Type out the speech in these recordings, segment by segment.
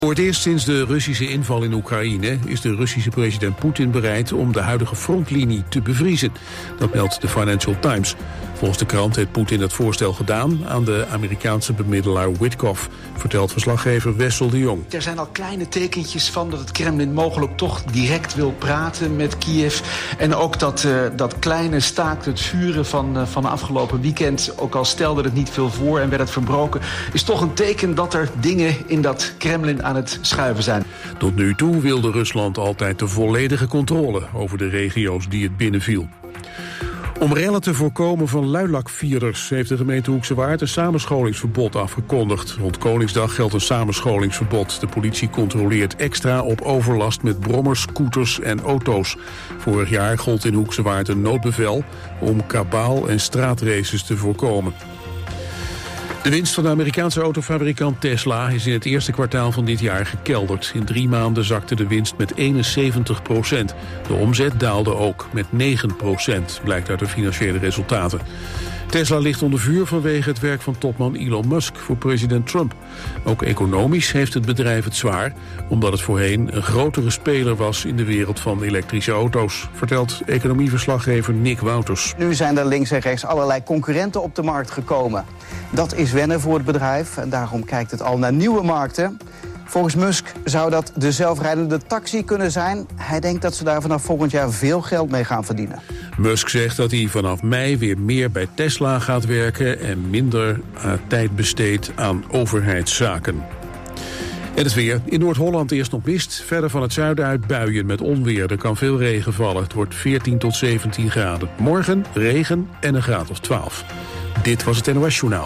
Voor het eerst sinds de Russische inval in Oekraïne is de Russische president Poetin bereid om de huidige frontlinie te bevriezen. Dat meldt de Financial Times. Volgens de krant heeft Poetin dat voorstel gedaan aan de Amerikaanse bemiddelaar Witkoff, vertelt verslaggever Wessel de Jong. Er zijn al kleine tekentjes van dat het Kremlin mogelijk toch direct wil praten met Kiev. En ook dat kleine staakt het vuren van afgelopen weekend, ook al stelde het niet veel voor en werd het verbroken, is toch een teken dat er dingen in dat Kremlin aan het schuiven zijn. Tot nu toe wilde Rusland altijd de volledige controle over de regio's die het binnenviel. Om rellen te voorkomen van luilakvierders heeft de gemeente Hoekse Waard een samenscholingsverbod afgekondigd. Rond Koningsdag geldt een samenscholingsverbod. De politie controleert extra op overlast met brommers, scooters en auto's. Vorig jaar gold in Hoekse Waard een noodbevel om kabaal en straatraces te voorkomen. De winst van de Amerikaanse autofabrikant Tesla is in het eerste kwartaal van dit jaar gekelderd. In 3 maanden zakte de winst met 71%. De omzet daalde ook met 9%, blijkt uit de financiële resultaten. Tesla ligt onder vuur vanwege het werk van topman Elon Musk voor president Trump. Ook economisch heeft het bedrijf het zwaar, omdat het voorheen een grotere speler was in de wereld van elektrische auto's, vertelt economieverslaggever Nick Wouters. Nu zijn er links en rechts allerlei concurrenten op de markt gekomen. Dat is wennen voor het bedrijf en daarom kijkt het al naar nieuwe markten. Volgens Musk zou dat de zelfrijdende taxi kunnen zijn. Hij denkt dat ze daar vanaf volgend jaar veel geld mee gaan verdienen. Musk zegt dat hij vanaf mei weer meer bij Tesla gaat werken en minder tijd besteedt aan overheidszaken. En het weer. In Noord-Holland eerst nog mist. Verder van het zuiden uit buien met onweer. Er kan veel regen vallen. Het wordt 14 tot 17 graden. Morgen regen en een graad of 12. Dit was het NOS Journaal.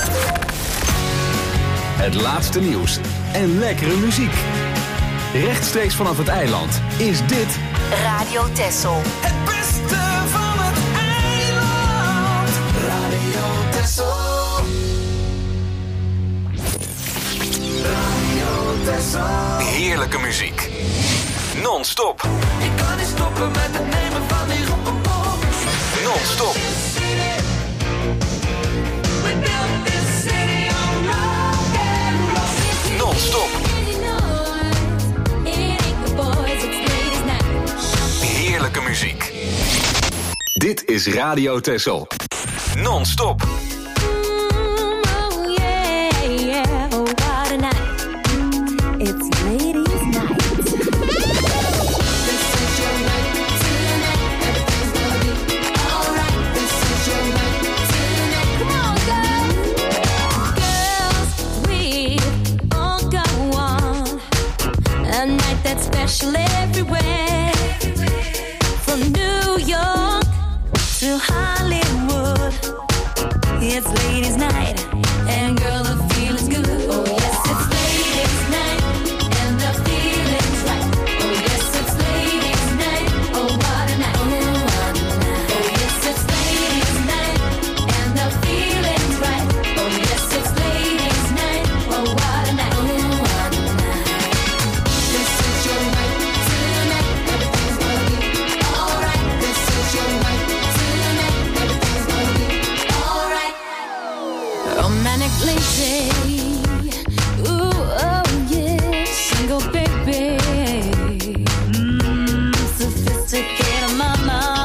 Het laatste nieuws en lekkere muziek. Rechtstreeks vanaf het eiland is dit Radio Texel. Het beste van het eiland. Radio Texel. Radio Texel. heerlijke muziek. Non-stop. Ik kan niet stoppen met het nemen van die rock'n'roll. Non-stop. Non-stop. Heerlijke muziek. Dit is Radio Texel. Non-stop. Special everywhere, from New York to Hollywood. It's ladies' night, and girl, the feeling's good. Oh yes, it's ladies' night, and the feeling's right. Oh yes, it's ladies' night. Oh what a night, oh what a night. Oh yes, it's ladies' night, and the feeling's right. Oh yes, it's ladies' night. Oh what a night, oh what a night. This is your night tonight. Everything's gonna be alright. This is your night tonight. Everything's gonna be alright. Romantic lady, ooh oh yeah, single baby, sophisticated mama.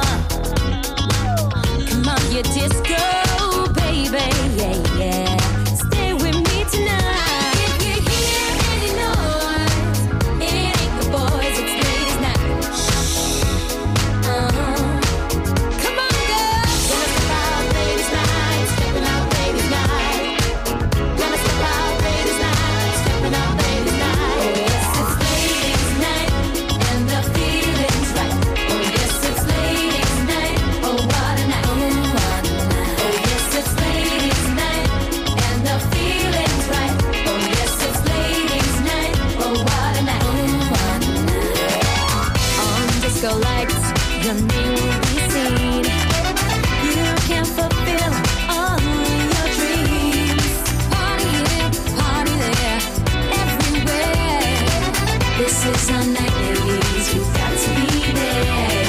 Come on, you disco baby, yeah yeah. Stay with me tonight. If you hear any noise, it ain't the boys, it's ladies' night. Come on, girls, gonna step out ladies' night, stepping out ladies' night. Gonna step out ladies' night, stepping out ladies' night. Oh yes, it's ladies' night, and the feeling's right. Oh yes, it's ladies' night. Oh what a night, oh what a night. Oh yes, it's ladies' night, and the feeling's right. Oh yes, it's ladies' night. Oh what a night, oh what a night. On disco lights, your name will be seen. You can fulfill all your dreams. Party here, party there, everywhere. This is our night, ladies. You've got to be there.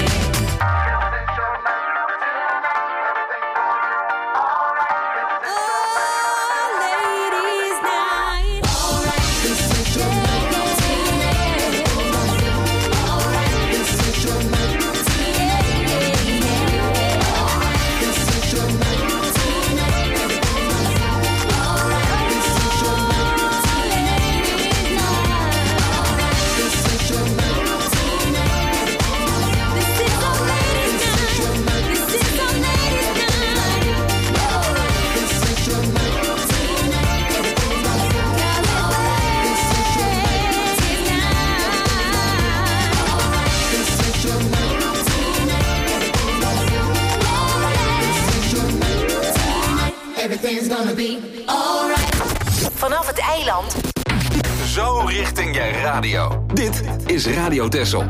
Oh, ladies' night. Alright, this is your night. vanaf het eiland. Zo richting je radio. Dit is Radio Texel.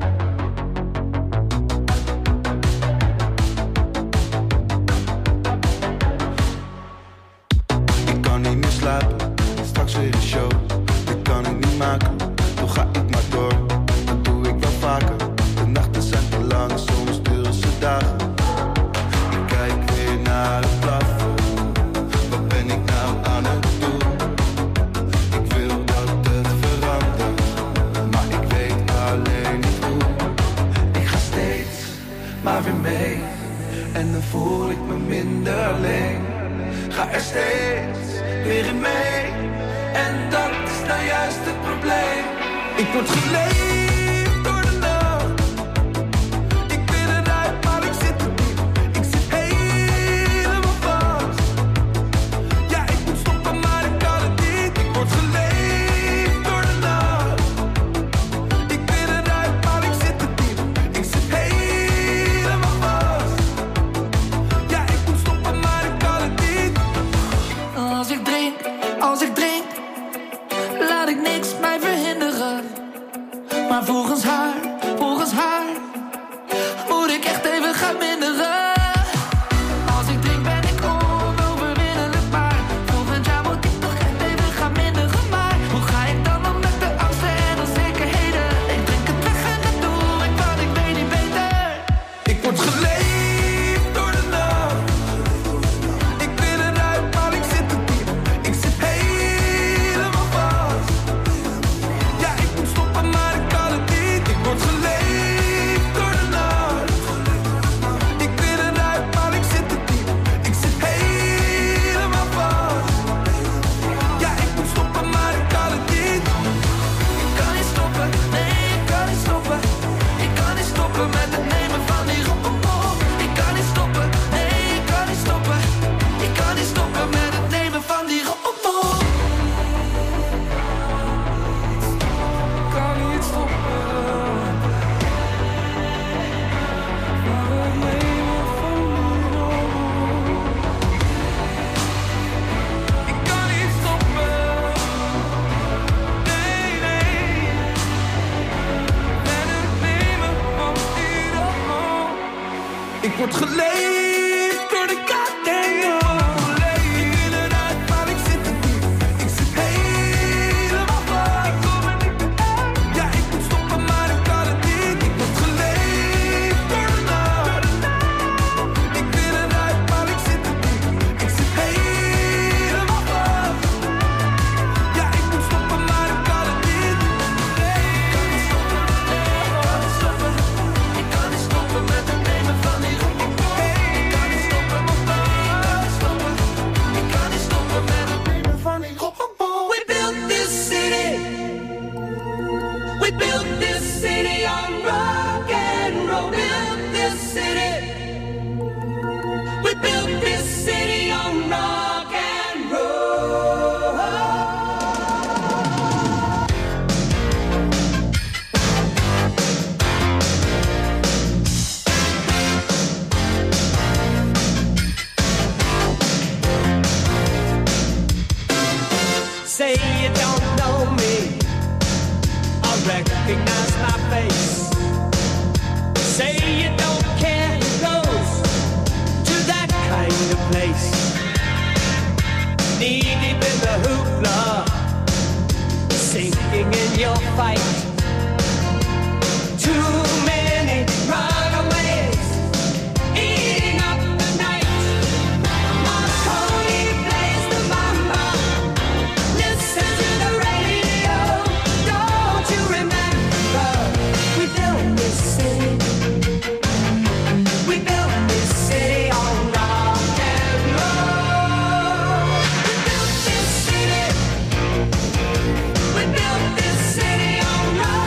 Ik kan niet meer slapen, straks weer een show. Dit kan ik niet maken, toch ga ik maar door. Dat doe ik wel vaker, de nachten zijn te lang, soms duren ze dagen. Ik kijk weer naar het plafond, wat ben ik nou aan het doen? Ik wil dat het verandert, maar ik weet alleen niet hoe. Ik ga steeds maar weer mee, en dan voel ik me minder alleen. Ga er steeds weer in mee, en dat is nou juist het probleem. Ik word geleefd door de nacht. Ik ben eruit, maar ik zit er diep. Ik zit helemaal vast. Ja, ik moet stoppen, maar ik kan het niet. Ik word geleefd door de nacht. Ik ben eruit, maar ik zit er diep. Ik zit helemaal vast. Ja, ik moet stoppen, maar ik kan het niet. Als ik drink, laat ik niks mij verhinderen. Maar volgens haar, moet ik echt even gaan minderen. Als ik drink ben ik onoverwinnelijk, maar volgend jaar moet ik toch echt even gaan minderen. Maar hoe ga ik dan om met de angsten en onzekerheden? Ik drink het weg en dat doe ik, want ik weet niet beter. Ik word geleefd door de nacht. Ik ben eruit, maar ik zit er diep. Ik zit helemaal vast. Ja, ik moet stoppen, maar ik kan het niet. Ik word geleefd door de nacht. Ik ben eruit, maar ik zit er diep. Ik zit helemaal vast. Ja, ik moet stoppen, maar ik kan het niet. Ik kan niet stoppen, nee, ik kan niet stoppen. Ik kan niet stoppen met het nemen van die rock'n'roll. Ik kan niet stoppen, nee, ik kan niet stoppen. Ik kan niet stoppen met het nemen van die rock'n'roll. Ik kan niet stoppen. Ik kan niet stoppen. Nee, nee. Met het nemen van die rock'n'roll. Ik word geleefd door de goddamn. Ik ben eruit, maar ik zit er diep. Ik zit helemaal vast. Ja, ik moet stoppen, maar ik kan het niet. Ik word geleefd door de nacht. Ik ben eruit, maar ik zit er diep. Ik zit helemaal vast. Ja, ik moet stoppen, maar ik kan het niet. Ik kan niet stoppen, ik kan niet stoppen. Ik kan niet stoppen met het nemen van die rock'n'roll. Ik kan niet stoppen, ik kan niet stoppen. Ik kan niet stoppen met het nemen van die rock'n'roll. We built this city. We built this city on rock and roll. Built this city. We built this city on rock and roll. Say you don't know me, I recognize my face. Say you don't care who goes to that kind of place. Knee deep in the hoopla, sinking in your fight. Too many runaways, eating up the night. Marconi plays the mambo. Listen to the radio. Don't you remember? We built this city. We built this city on rock and roll. We built this city. We built this city on rock.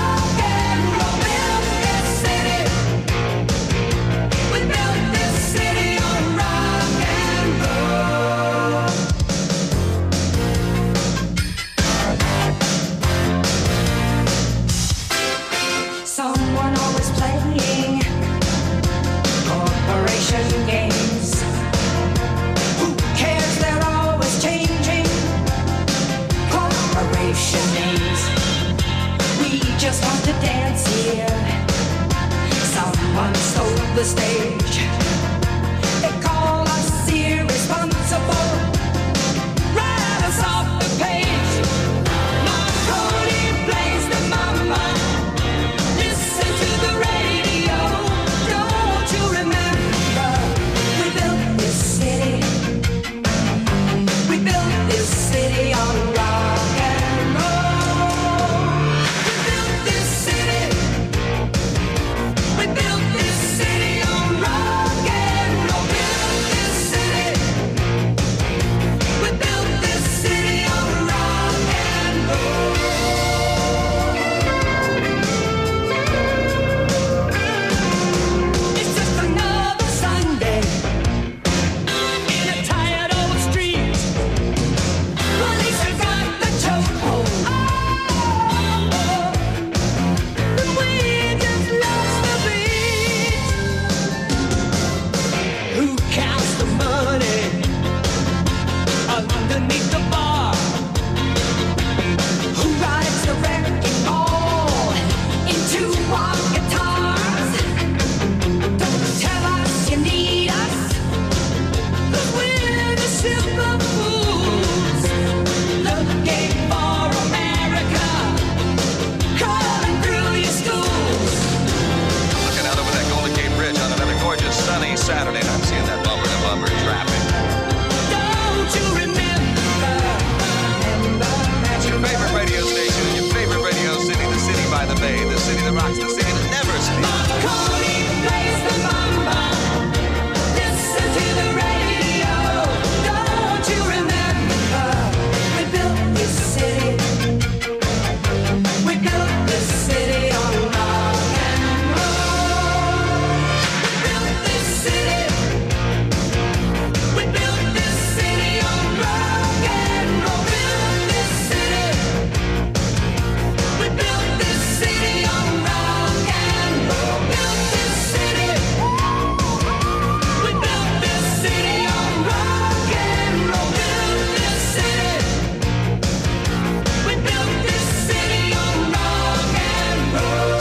the stage. They call us irresponsible, write us off the page. Marconi plays the mama. Listen to the radio. Don't you remember? We built this city. We built this city on rock and roll. We built this city. We built this city on rock and roll. Built this city. We built this city on rock and roll. It's just another Sunday in a tired old street. Police have got the chokehold. And we just lost the beat. Who counts the money underneath the bar? Who rides the wrecking ball into our guitars? Don't tell us you need us, 'cause we're the simple fools looking for America, crawling through your schools. Looking out over that Golden Gate Bridge on another gorgeous sunny Saturday night, seeing that bumper to bumper traffic. Don't you remember? It's your favorite radio station, your favorite radio city, the city by the bay, the city that rocks, the city that never sleeps. Marconi plays the mama. Listen to the radio. Don't you remember? We built this city. We built this city on rock and roll. We built this city. We built this city on rock and roll. Built this city. We built this city on rock and roll. Built this city. We built this city on rock and roll. Built this city. We built this city on rock and roll.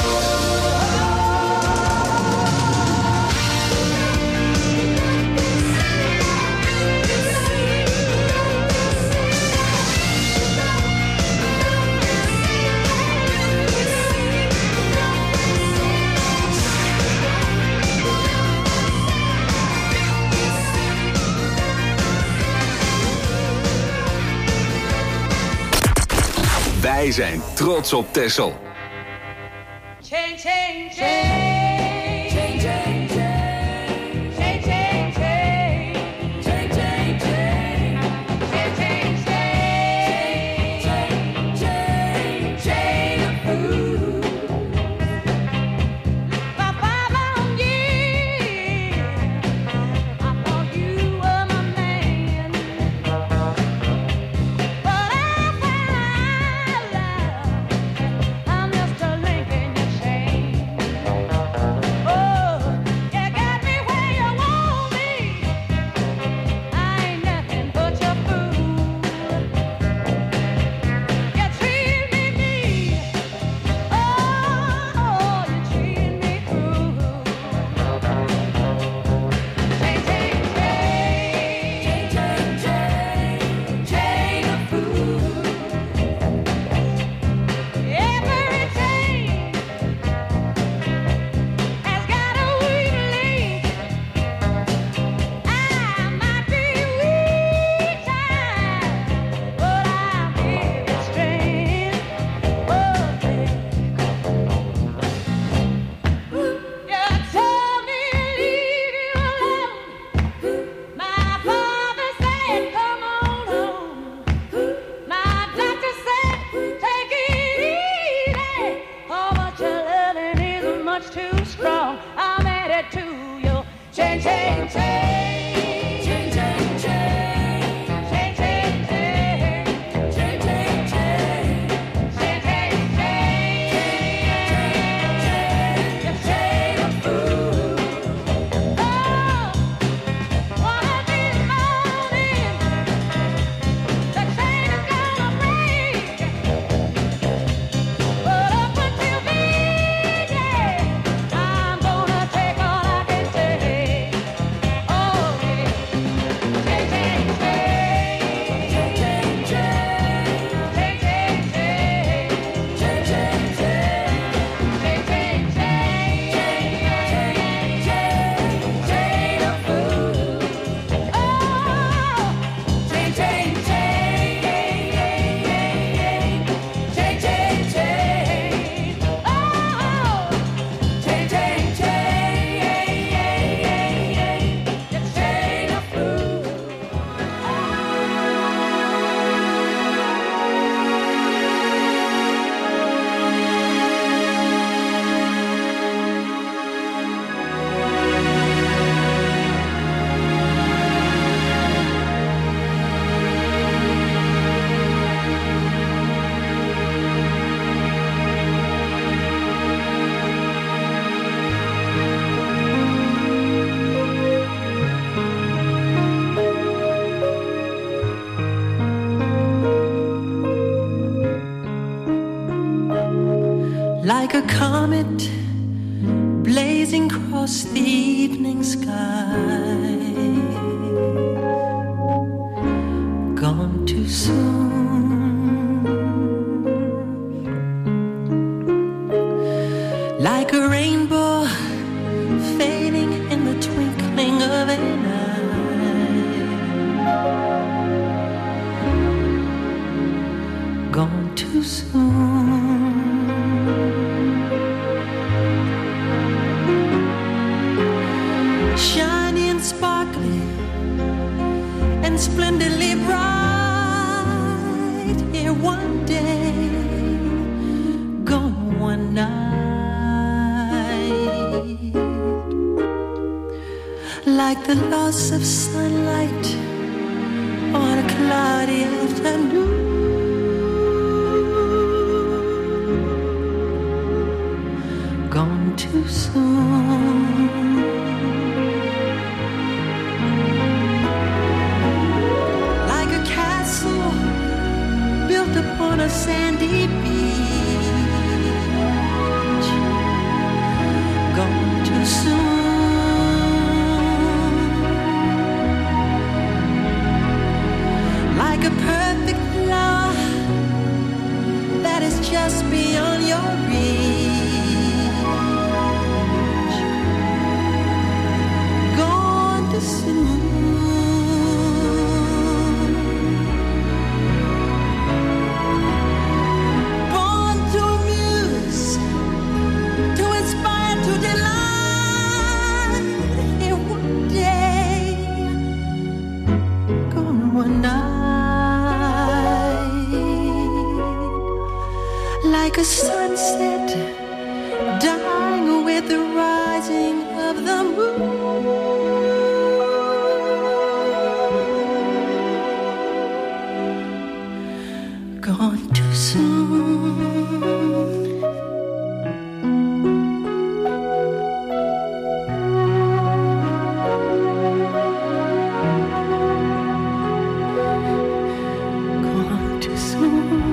Wij zijn trots op Texel. Change, change, change, change, change, change, change, change, change, change, change, change, change, food. For 5 long years, I thought you were my man, but I found out I'm just a link in your chain. like a comet blazing across the evening sky. Gone too soon, like a rainbow fading in the twinkling of an eye. Gone too soon. Shiny and sparkly and splendidly bright, here one day, gone one night. Like the loss of sunlight on a cloudy afternoon. Gone too soon. Like a castle built upon a sandy beach. Gone too soon. Like a perfect flower that is just beyond your reach. Gone too soon. Born to amuse, to inspire, to delight. Here one day, gone one night. Like a sunset dying with the rising of the moon. Gone too soon. Gone too soon.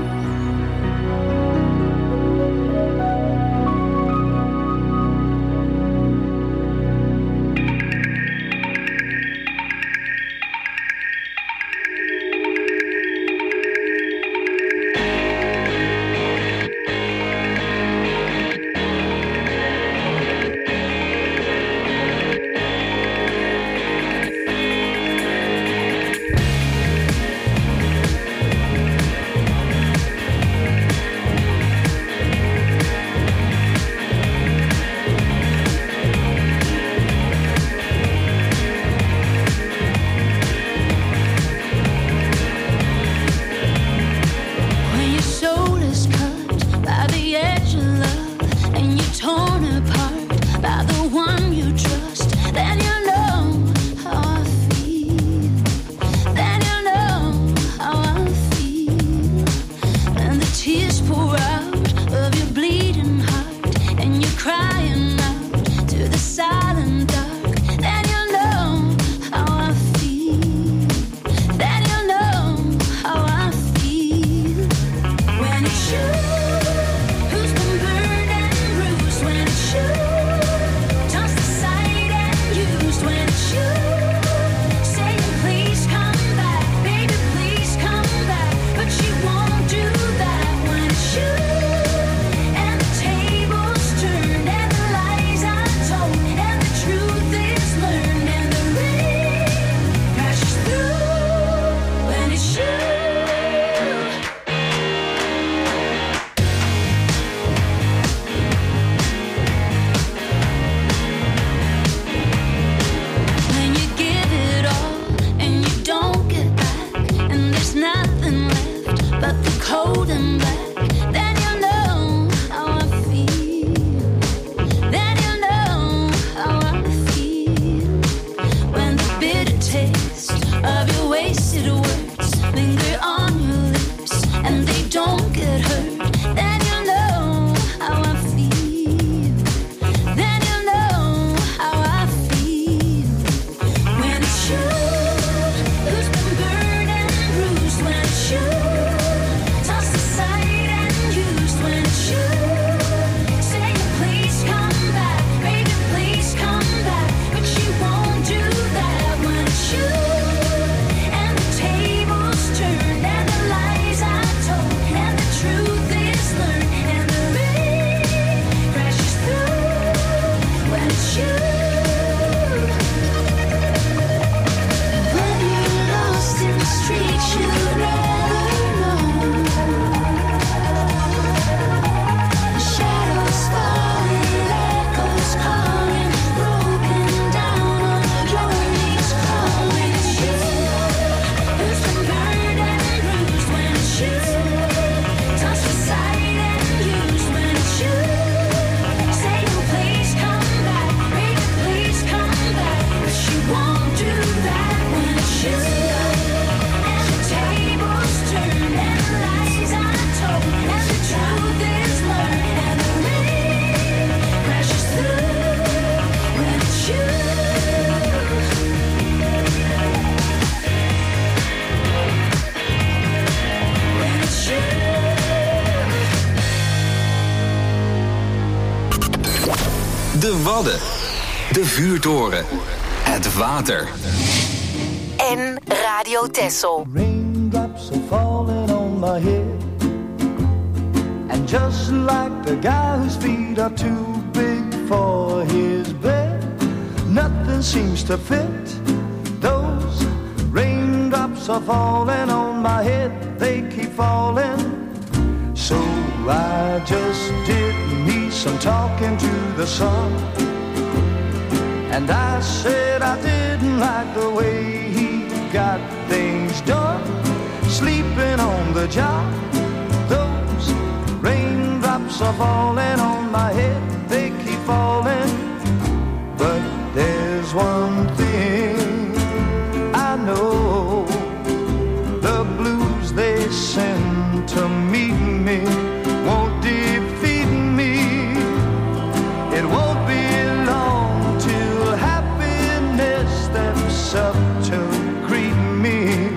De Wadden. De vuurtoren. Het water. En Radio Texel. Raindrops are falling on my head. And just like the guy whose feet are too big for his bed, nothing seems to fit. Those raindrops are falling on my head. They keep falling. So I just did me some talking to the sun. And I said I didn't like the way he got things done. Sleeping on the job. Those raindrops are falling on my head. They keep falling. But there's one thing I know. The blues they send to meet me won't defeat me. It won't be long till happiness steps up to greet me.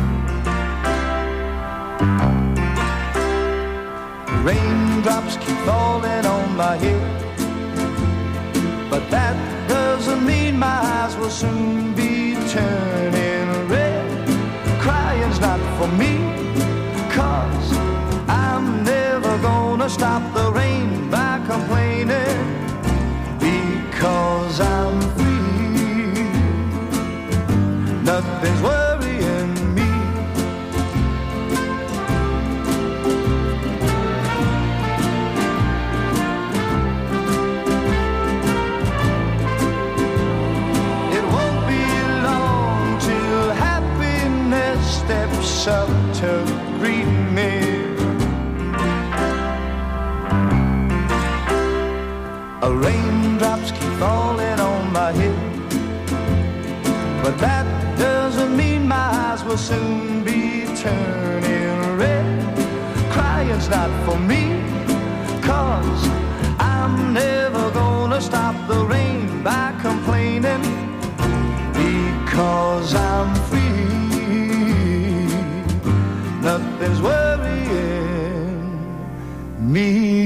Raindrops keep falling on my head, but that doesn't mean my eyes will soon be turning red. Crying's not for me, 'cause I'm never gonna stop the rain by complaining, because I'm free. Nothing's worrying me. It won't be long till happiness steps up to greet me. Raindrops keep falling on my head, but that doesn't mean my eyes will soon be turning red. Crying's not for me, 'cause I'm never gonna stop the rain by complaining, because I'm free. Nothing's worrying me.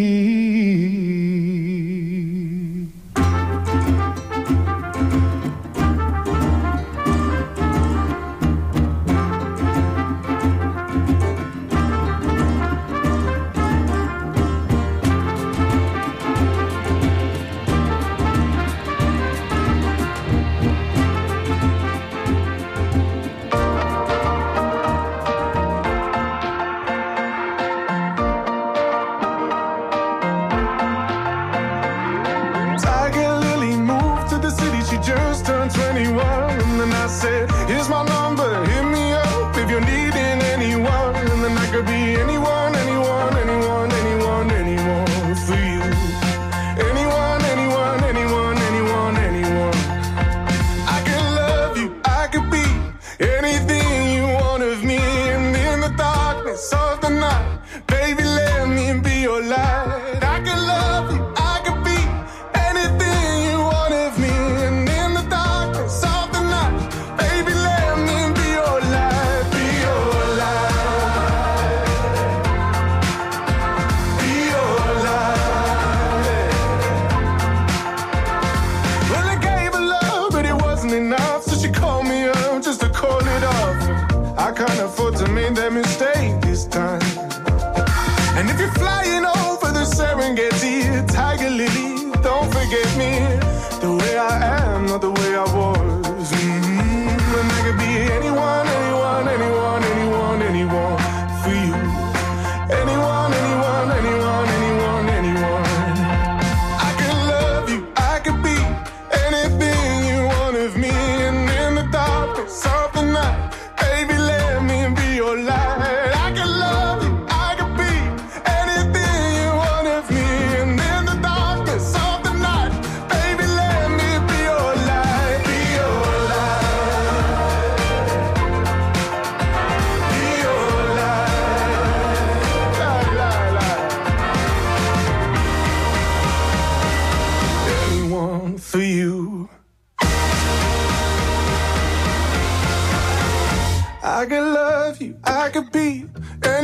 I could love you, I could be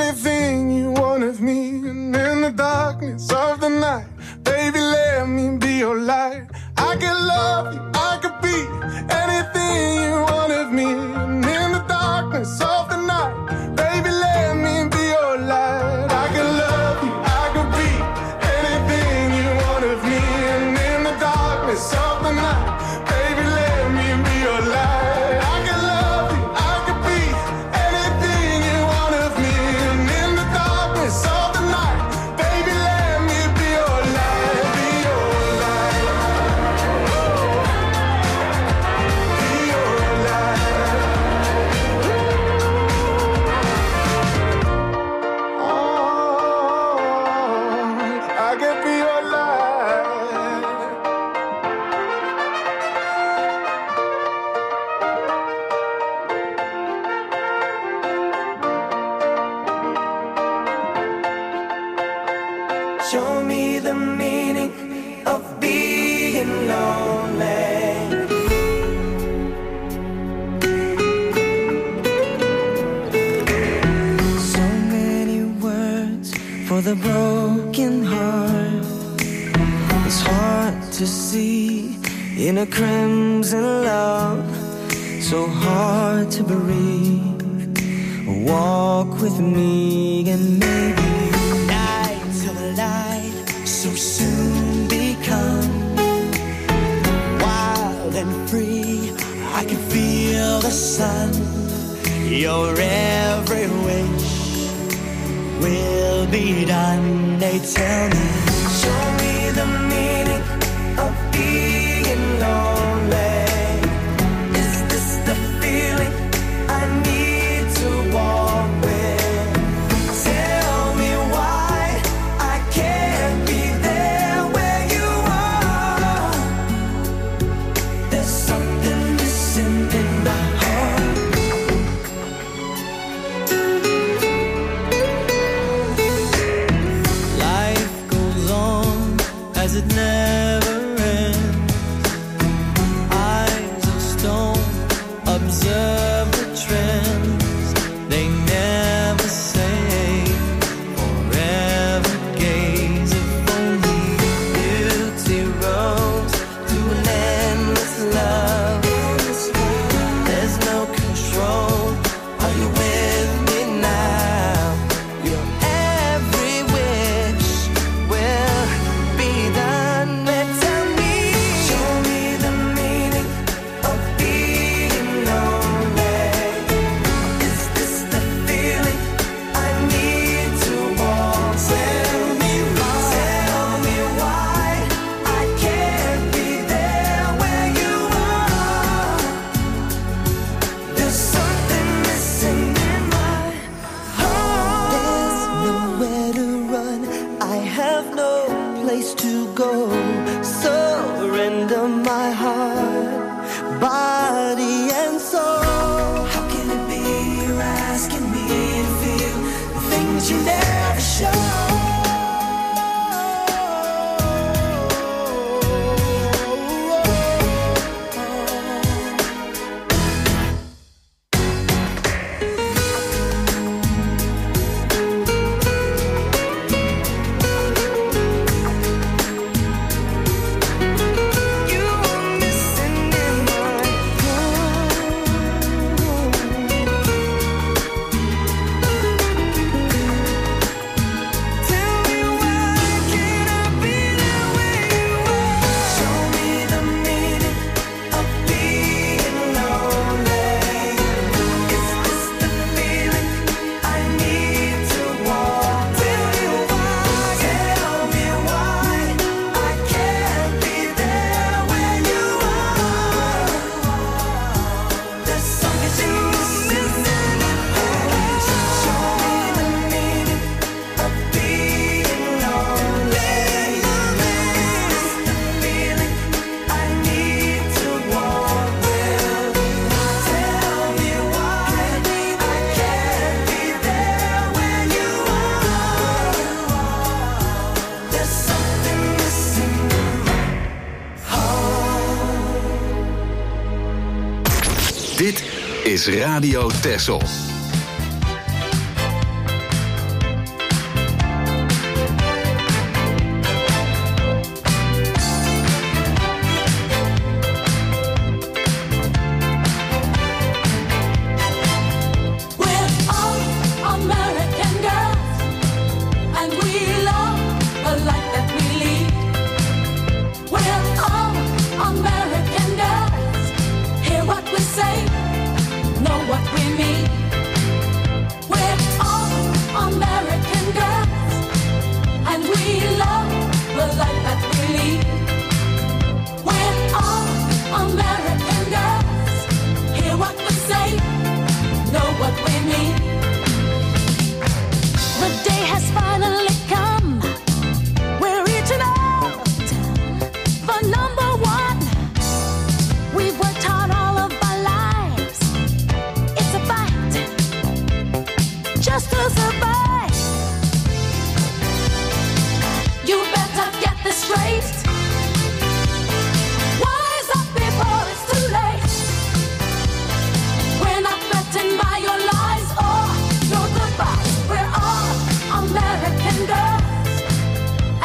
anything you want of me. And in the darkness of the night, baby, let me be your light. I could love you, I could be anything you want of me. And in the darkness of the night, baby, let me be your light. I could love you, I could be anything you want of me. And in the darkness of the night, baby, let me be your light. I could love you, I could be anything you want of me. And in the darkness of the night, baby, let me be your light, be your light. Be your light. Oh, I could be your light. Show me the meaning of being lonely. So many words for the broken heart. It's hard to see in a crimson love. So hard to breathe. Walk with me and maybe nights of light so soon become wild and free. I can feel the sun. Your every wish will be done. They tell me, show me the meaning of being lonely. Is this the feeling I need to walk with? Tell me why I can't be there where you are. There's something missing in my heart. Life goes on as it never ends. Eyes of stone observe the trends. They never say forever gaze. If only beauty rose to an endless love. There's no control. Are you with me now? Your every wish will be done. Tell me, show me the meaning of being lonely. Is this the feeling I need to walk? Tell me why I can't be there where you are. There's something missing in my heart. There's nowhere to run. I have no place to go. Surrender my heart, body and soul. How can it be you're asking me to feel the things you never show? You are missing in my heart. Tell me why can't I be there where you are? Show me the meaning of being lonely. Is this the feeling I need to walk? Tell me why I can't be there where you are. There's something missing in my heart. Show me the meaning of being lonely. Is this the feeling I need to walk with? Tell me why I can't be there where you are. There's something missing in my heart. Dit is Radio Texel.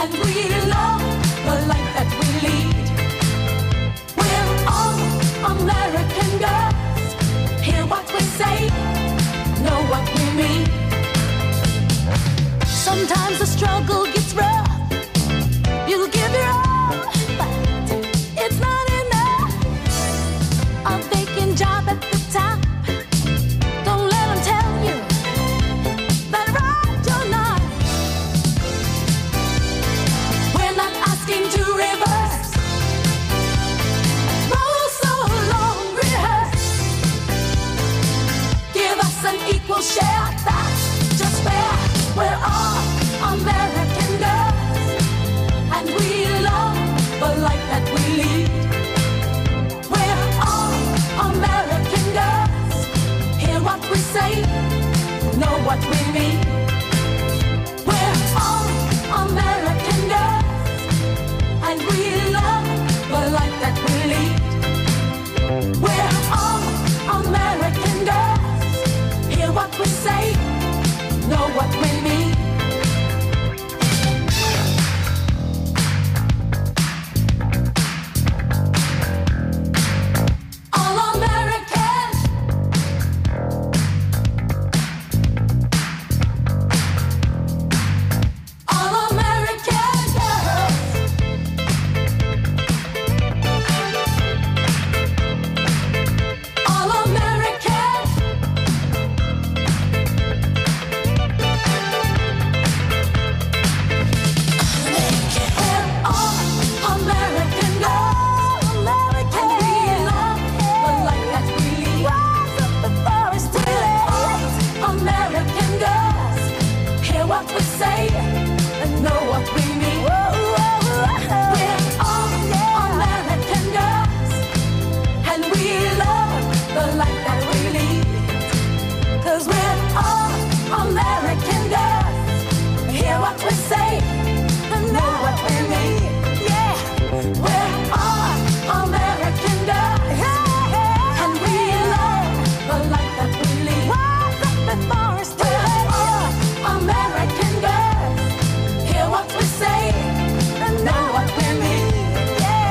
and we love the life that we lead. We're all American girls. Hear what we say, know what we mean. Sometimes the struggle gets rough. You'll give your all, but it's not enough. A vacant job at the top. Don't let them tell you that right you're not. We're not asking to reverse. Roll so long, rehearse. Give us an equal share. That's just fair. We're all American girls, and we love the life that we lead. We're all American girls. Hear what we say, know what we mean. We're all American girls, and we love the life that we lead. We're all American girls. Hear what we say, know what we mean. All American. All American girls. All American. We're all American girls, American. And we love the life that we lead. Rise up before it's too late. American girls, hear what we say and know what we mean. We're all American girls, and we love the life that we lead. 'Cause we're all American girls. Hear what we say and know what we mean. Yeah, we're all American girls, and we love the life that we lead. Rise up before it's too late. We're all American girls. Hear what we say and know what we mean. Yeah.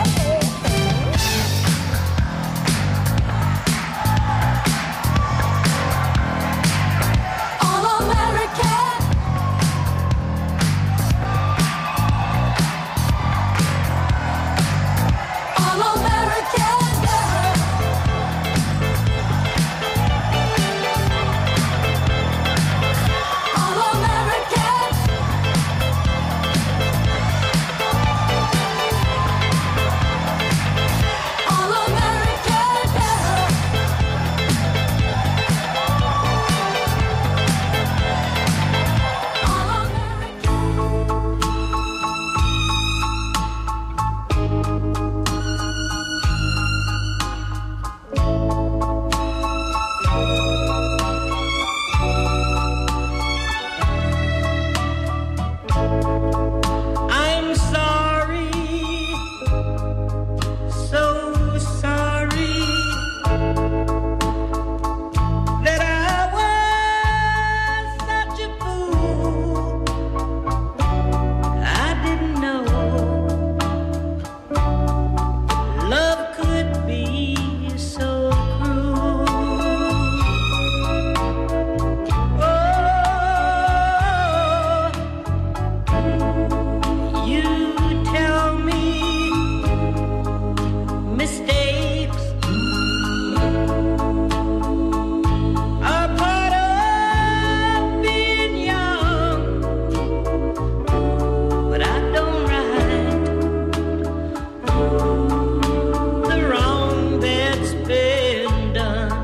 All American. All American girls. All American. All American girls. All American. I'm sorry, so sorry that I was such a fool. I didn't know love could be so cruel. Oh, you tell me mistakes are part of being young, but I don't right the wrong that's been done.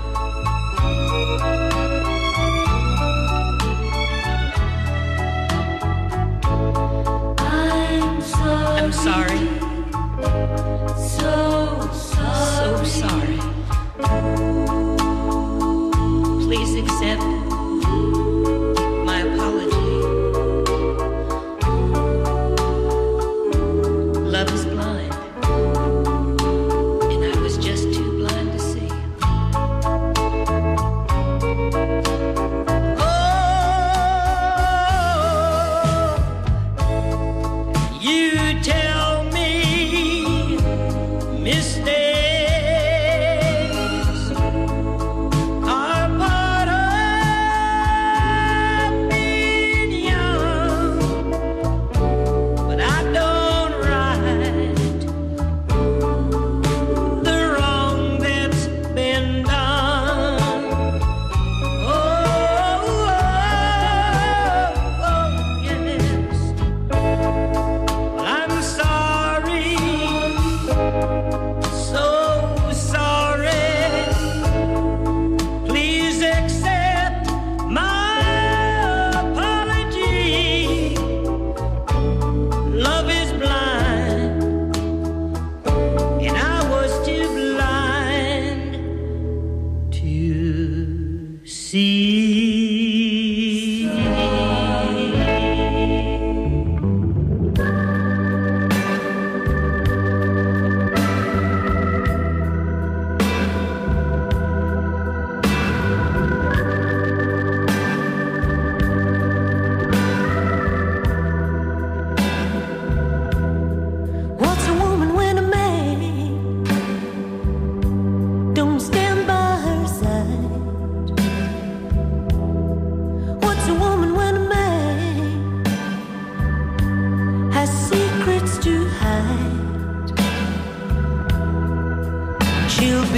I'm sorry. So sorry. Please accept my apology. Love is blind, and I was just too blind to see. Oh,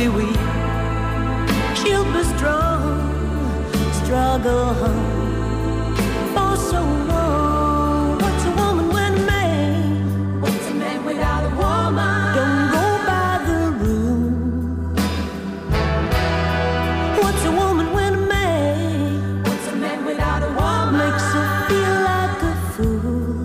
be weak, she'll be strong, struggle for so long. What's a woman when a man? What's a man without a woman? Don't go by the rule. What's a woman when a man? What's a man without a woman? Makes her feel like a fool.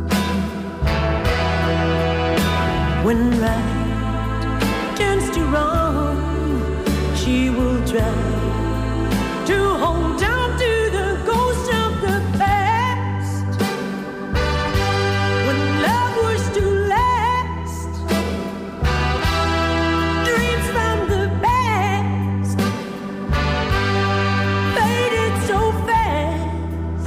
When right turns to wrong, she will try to hold on to the ghost of the past. When love was to last, dreams from the past faded so fast.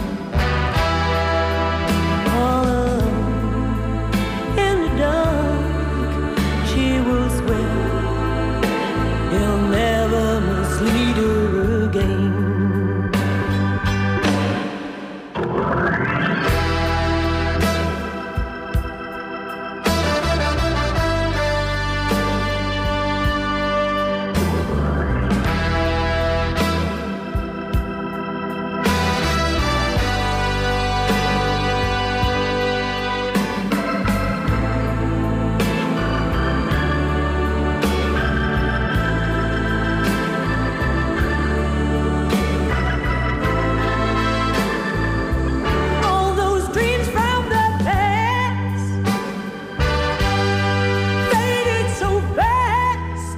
All alone in the dark, she will swear he'll never mislead her again. All those dreams from the past faded so fast.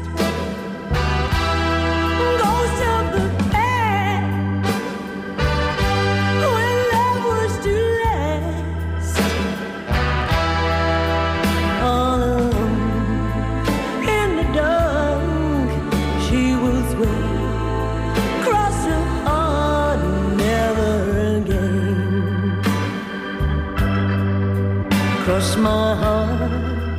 Ghosts of the past when love was to last. All alone in the dark, she will swear, cross her heart, never again. Cross my heart,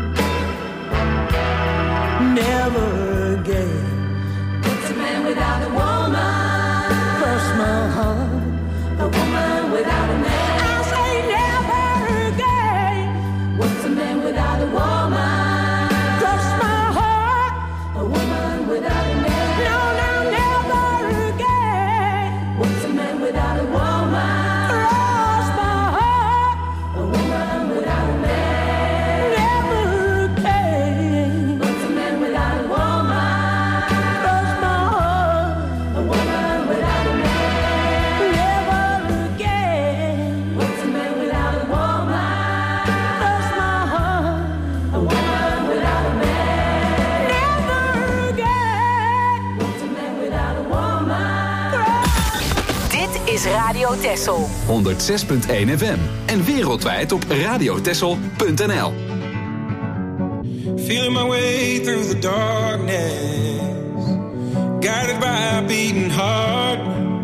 never again. What's a man without a woman? Cross my heart, a woman without a man. I say never again. What's a man without a woman? Cross my heart, a woman without a man. No, no, never again. What's a man without a woman? Cross my heart, a woman without a man. Never again. What's a man without a woman? Cross my heart, a woman without a man. Never again. What's a man without a woman? Cross my heart, a woman without a man. Never again. What's a man without a woman? Dit is Radio Texel. 106.1 FM en wereldwijd op radiotexel.nl. Feeling my way through the darkness, guided by a beating heart.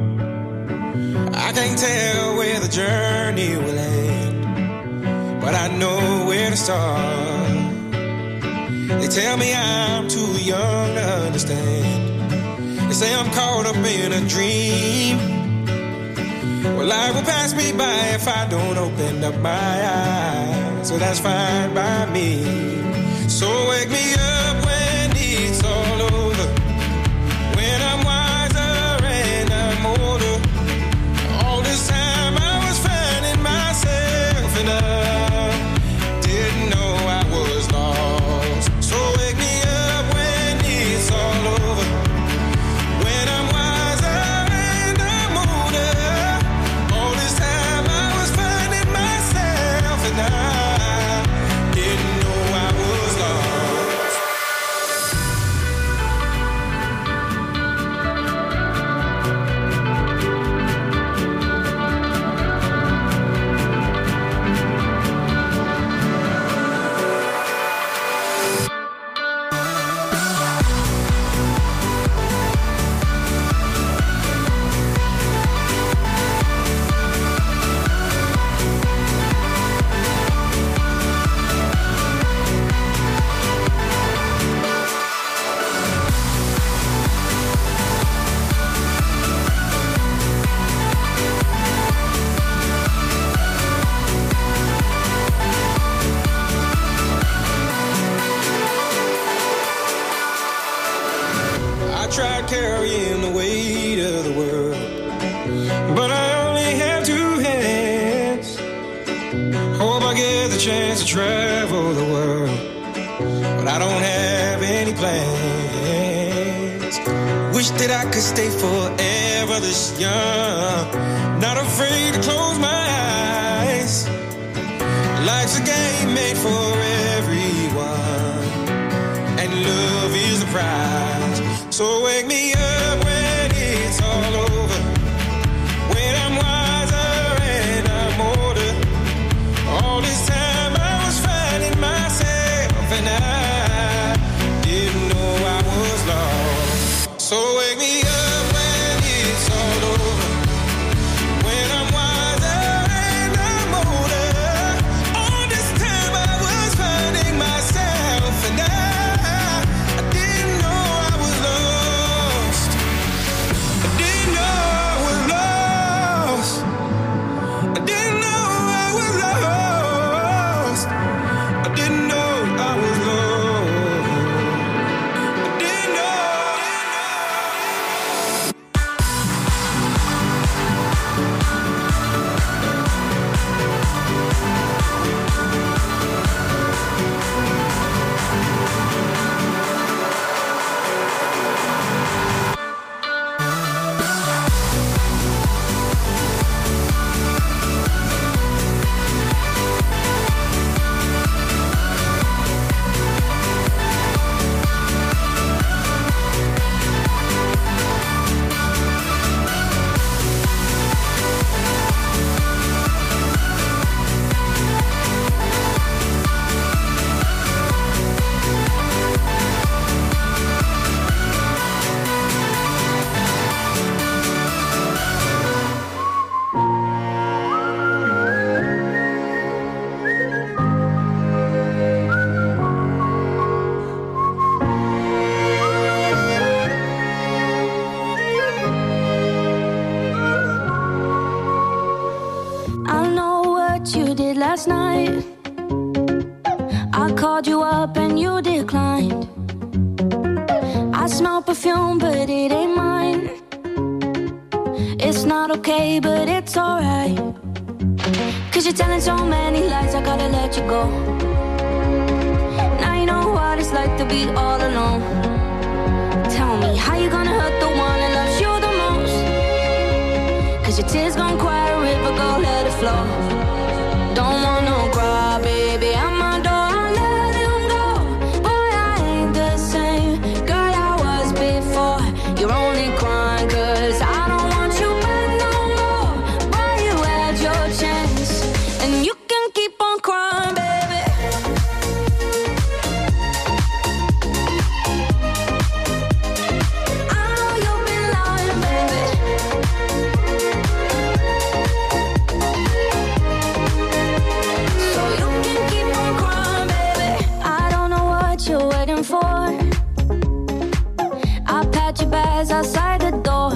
I can't tell where the journey will end, but I know where to start. They tell me I'm too young to understand. They say I'm caught up in a dream. Well, life will pass me by if I don't open up my eyes, so that's fine by me. So wake me up when it's all over, when I'm wiser and I'm older. All this time I was finding myself and I didn't know I was lost. So wake me up when it's all over, when I'm wiser and I'm older. All this time I was finding myself and I didn't know I was lost. get the chance to travel the world, but I don't have any plans. Wish that I could stay forever this young, not afraid to close my eyes. Life's a game made for everyone, and love is the prize. So wake me up when it's all over, when I'm wiser and I'm older. All this time I was finding myself, and I didn't know I was lost. So wake me up when it's all over, when I'm wiser and I'm older. All this time I was finding myself, and I didn't know I was lost. I didn't know I was lost. I didn't know I was lost. I didn't know I was lost. I didn't know. I know what you did last night. I called you up and you declined. I smell perfume, but it ain't mine. It's not okay, but it's alright. Cause you're telling so many lies, I gotta let you go. Now you know what it's like to be all alone. Tell me, how you gonna hurt the one that loves you the most? Cause your tears gon' quiet a river, go let it flow. Don't want no cry, baby, I'm my door, I let him go. Boy, I ain't the same girl I was before. You're only crying cause I don't want you back no more. Boy, you had your chance, and you can keep on crying, baby. I know you've been lying, baby. So you can keep on crying, baby. I don't know what you're waiting for. I packed your bags outside the door.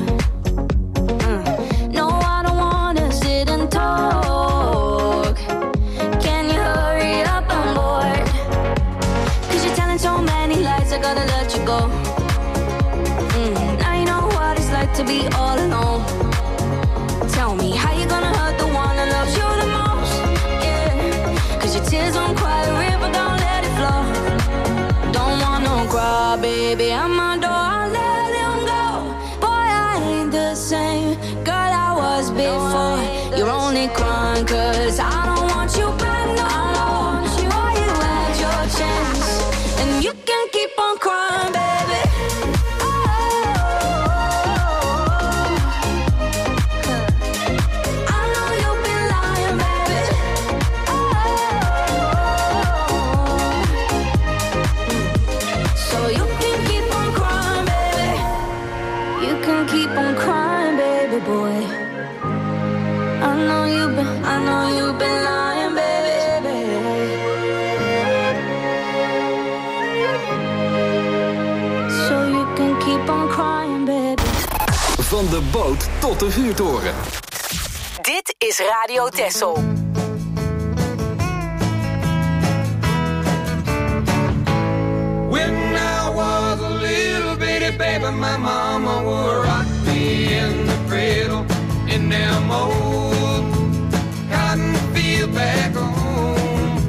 No, I don't wanna sit and talk. Can you hurry up, I'm bored. Cause you're telling so many lies, I gotta let you go. Now you know what it's like to be all alone. Tell me, how you gonna hurt the one that loves you the most? Yeah, cause your tears won't quiet a river, don't let it flow. Don't want no cry, baby, I'm my door, I let him go. Boy, I ain't the same girl I was before. You're only crying cause I don't want you back no more. Boy, you had your chance, and you can keep on crying, baby. I know you've been lying, baby. So you can keep on crying, baby. You can keep on crying, baby boy. I know you've been lying, baby. So you can keep on crying, baby. Van de boot tot de vuurtoren. Dit is Radio Texel. When I was a little bitty baby, my mama would rock me in the cradle in them old cotton field back home.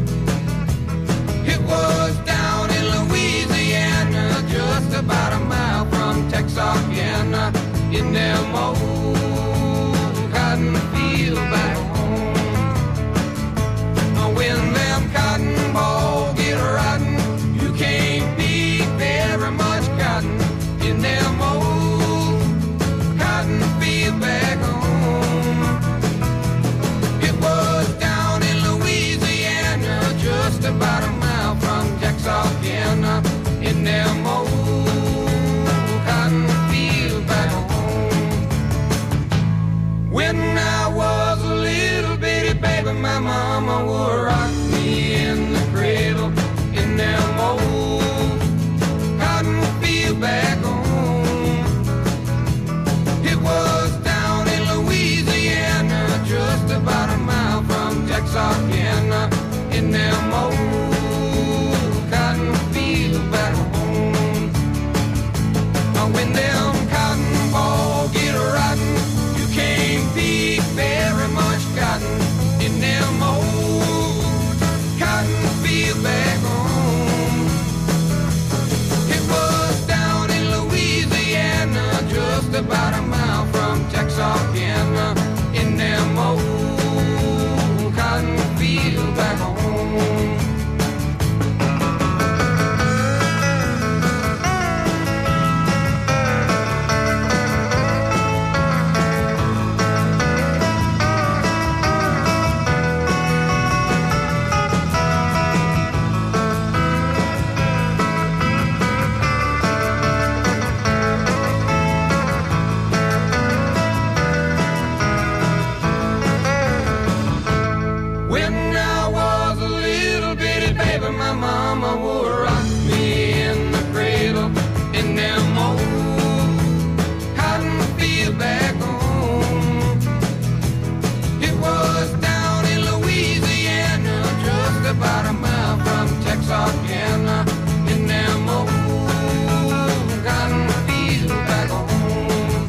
my mama would rock me in the cradle in them old cotton field back home. It was down in Louisiana, just about a mile from Texarkana, in them old cotton field back home.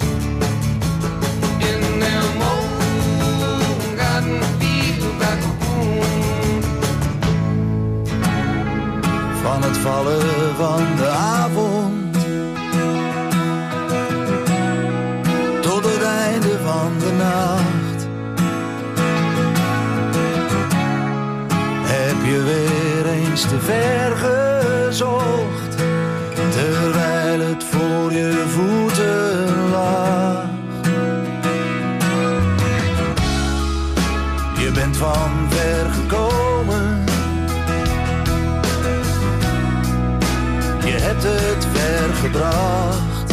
In them old cotton field back home. Van het vallen van de avond tot het einde van de nacht heb je weer eens te ver gezocht, terwijl het voor je voeten lag. Je bent van ver gekomen, je hebt het ver gebracht.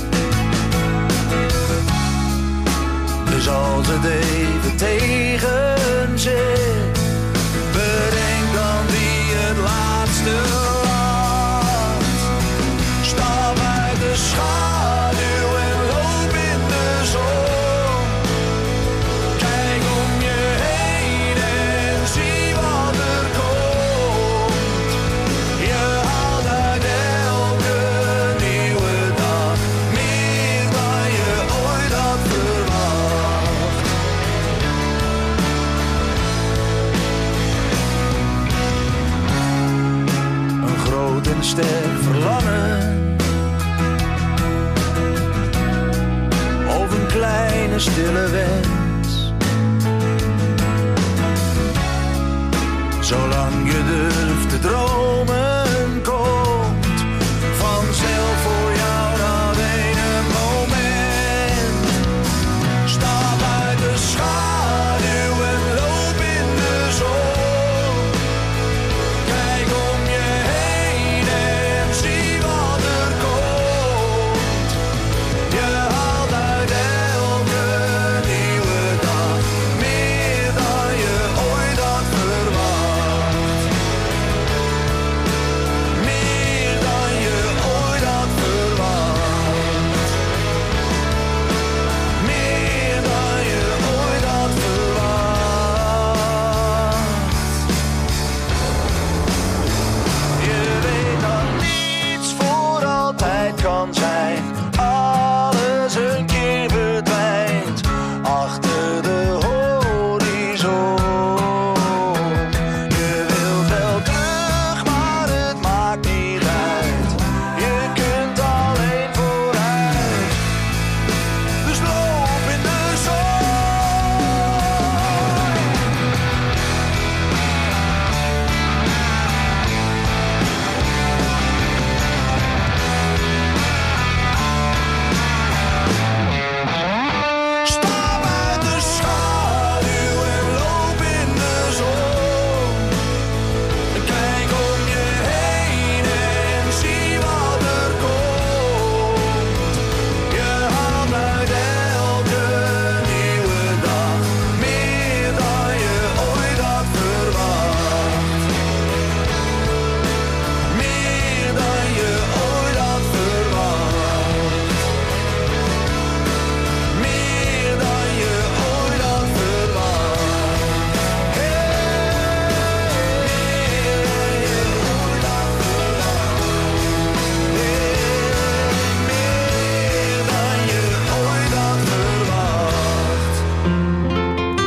Dus als het even tegen zit, bedenk dan wie het laatste laat. Stap uit de schaduw en loop in de zon. Kijk om je heen en zie wat er komt. Je haalt uit elke nieuwe dag meer dan je ooit had verwacht. Een groot en sterk verlangen, of een kleine stille wens. Zolang je durft te dromen, komt vanzelf voor jou dat ene moment. Stap uit de schaduw en loop in de zon. Kijk om je heen en zie wat er komt. Je haalt uit elke nieuwe dag meer dan je ooit had verwacht. Meer dan je ooit had verwacht. Meer dan je ooit had verwacht. Je weet dat niets voor altijd kan zijn. Alles een keer verdwijnt achter de horizon. Je wilt wel terug, maar het maakt niet uit. Je kunt alleen vooruit. Dus loop in de zon. Stap uit de schaduw en loop in de zon. Kijk om je heen en zie wat er komt. Je haalt uit elke nieuwe dag meer dan je ooit had verwacht. Meer dan je ooit had verwacht. Meer dan je ooit had verwacht. Meer dan je ooit had verwacht.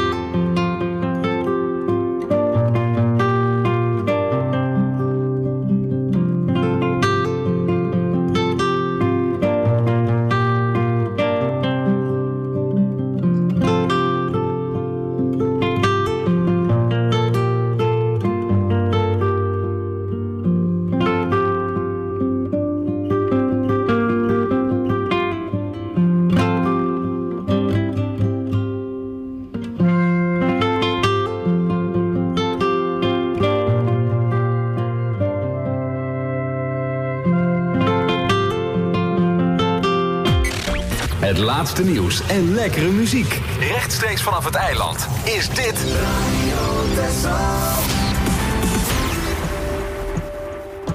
Het laatste nieuws en lekkere muziek. Rechtstreeks vanaf het eiland is dit...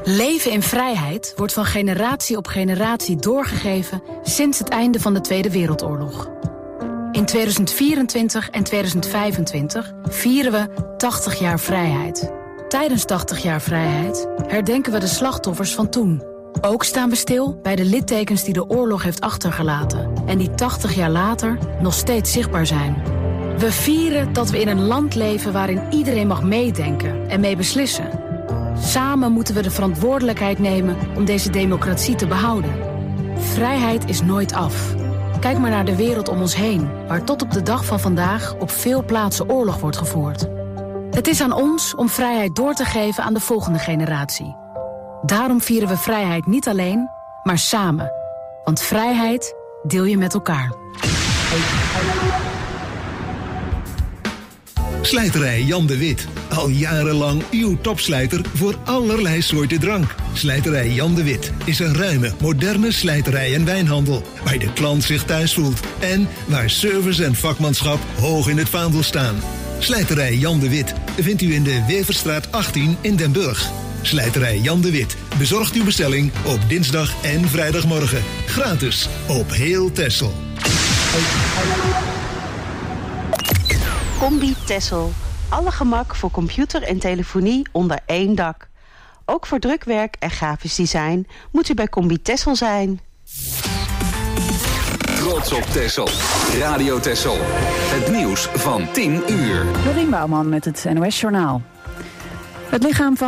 Leven in vrijheid wordt van generatie op generatie doorgegeven sinds het einde van de Tweede Wereldoorlog. In 2024 en 2025 vieren we 80 jaar vrijheid. Tijdens 80 jaar vrijheid herdenken we de slachtoffers van toen. Ook staan we stil bij de littekens die de oorlog heeft achtergelaten en die 80 jaar later nog steeds zichtbaar zijn. We vieren dat we in een land leven waarin iedereen mag meedenken en mee beslissen. Samen moeten we de verantwoordelijkheid nemen om deze democratie te behouden. Vrijheid is nooit af. Kijk maar naar de wereld om ons heen, waar tot op de dag van vandaag op veel plaatsen oorlog wordt gevoerd. Het is aan ons om vrijheid door te geven aan de volgende generatie. Daarom vieren we vrijheid niet alleen, maar samen. Want vrijheid deel je met elkaar. Slijterij Jan de Wit. Al jarenlang uw topslijter voor allerlei soorten drank. Slijterij Jan de Wit is een ruime, moderne slijterij en wijnhandel. Waar de klant zich thuis voelt. En waar service en vakmanschap hoog in het vaandel staan. Slijterij Jan de Wit vindt u in de Weverstraat 18 in Den Burg. Slijterij Jan de Wit bezorgt uw bestelling op dinsdag en vrijdagmorgen. Gratis op heel Texel. Combi Texel. Alle gemak voor computer en telefonie onder één dak. Ook voor drukwerk en grafisch design moet u bij Combi Texel zijn. Trots op Texel. Radio Texel. Het nieuws van 10 uur. Dorien Bouwman met het NOS Journaal. Het lichaam van